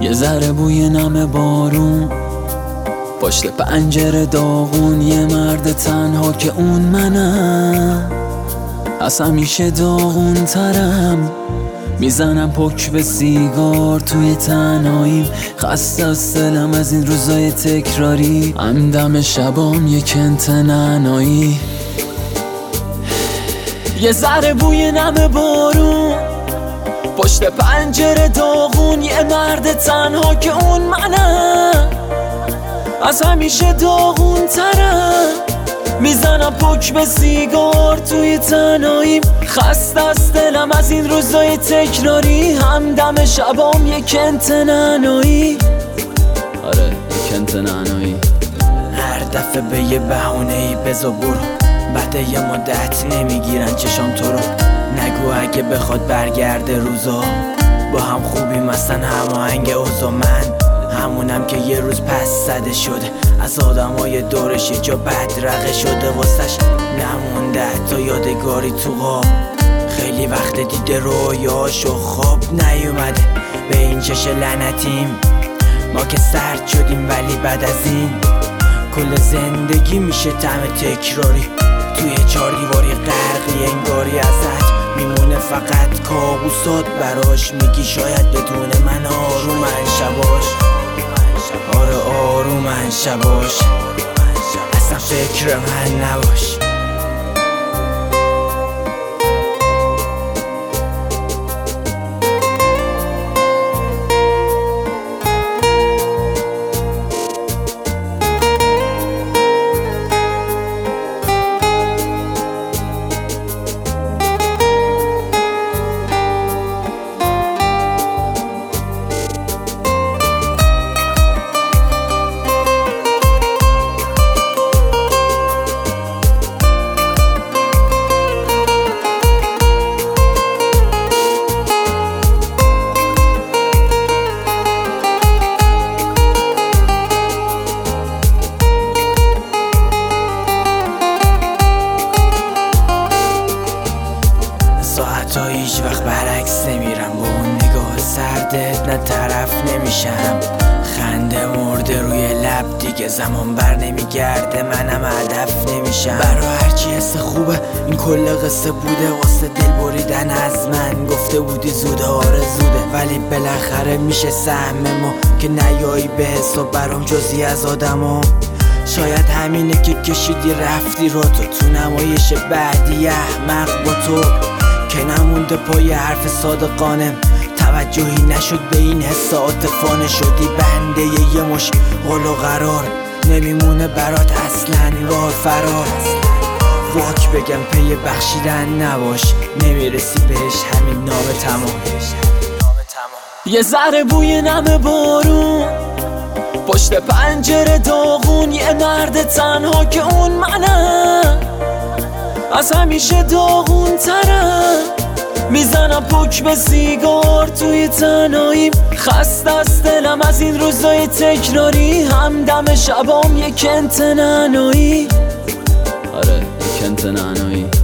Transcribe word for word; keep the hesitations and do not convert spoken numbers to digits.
یه ذره بوی نم بارون پشت پنجره داغون، یه مرد تنها که اون منم، از همیشه داغون ترم. میزنم پک به سیگار توی تنهاییم، خسته از دلم از این روزای تکراری. همدم شبام یه کنت نعنایی، یه ذره بوی نم بارون پشت پنجره داغون، یه مرد تنها که اون منم، از همیشه داغون ترم. میزنم پک به سیگار توی تنهاییم، خسته از دلم از این روزای تکراری. همدم شبام یه کنت نعنایی، آره یه کنت نعنایی. هر دفعه به یه بهونه‌ای بزا برو، بعد یه مدت نمیگیرن چشام تو رو. نگو اگه بخواد برگرده روزا، با هم خوبیم اصلا هماهنگ اوضاع. من همونم که یه روز پس زده شده، از آدمای دورش یه جا بدرقه شده، واسش نمونده حتی یادگاری تو غاب. خیلی وقت دیده رویاشو خواب نیومده به این چش لعنتیم. ما که سرد شدیم ولی بعد از این کل زندگی میشه طعم تکراری. توی چار دیواری غرقی انگاری ازت میمونه فقط کابوسات براش. میگی شاید بدون من آرومن شباش، آره آرومن شباش، اصلا فکر من نباش. تا هیچ وقت برعکس نمیرم، با اون نگاه سردت نه طرف نمیشم. خنده مرده روی لب دیگه زمان بر نمیگرده، منم هدف نمیشم. برا هرچی حس خوبه این کل قصه بوده، واسه دل بریدن از من گفته بودی زوده، آره زوده، ولی بالاخره میشه سهم ما که نیایی به حساب برام جزی از آدما. شاید همینه که کشیدی رفتی رو تو تو نمایش بعدی احمق با تو که نمونده پای حرف صادقانم. توجهی نشد به این حس عاطفانه، شدی بنده یه مش قول و قرار، نمیمونه برات اصلا راه فرار. واک بگم پی بخشیدن نباش، نمیرسی بهش همین نامه تمام. یه ذره بوی نم بارون پشت پنجره داغون، یه مرد تنها که اون منم، از همیشه داغون ترم. میزنم پک به سیگار توی تنهاییم، خسته از دلم از این روزای تکراری. همدم شبام یه کنت نعنایی، آره یه کنت نعنایی.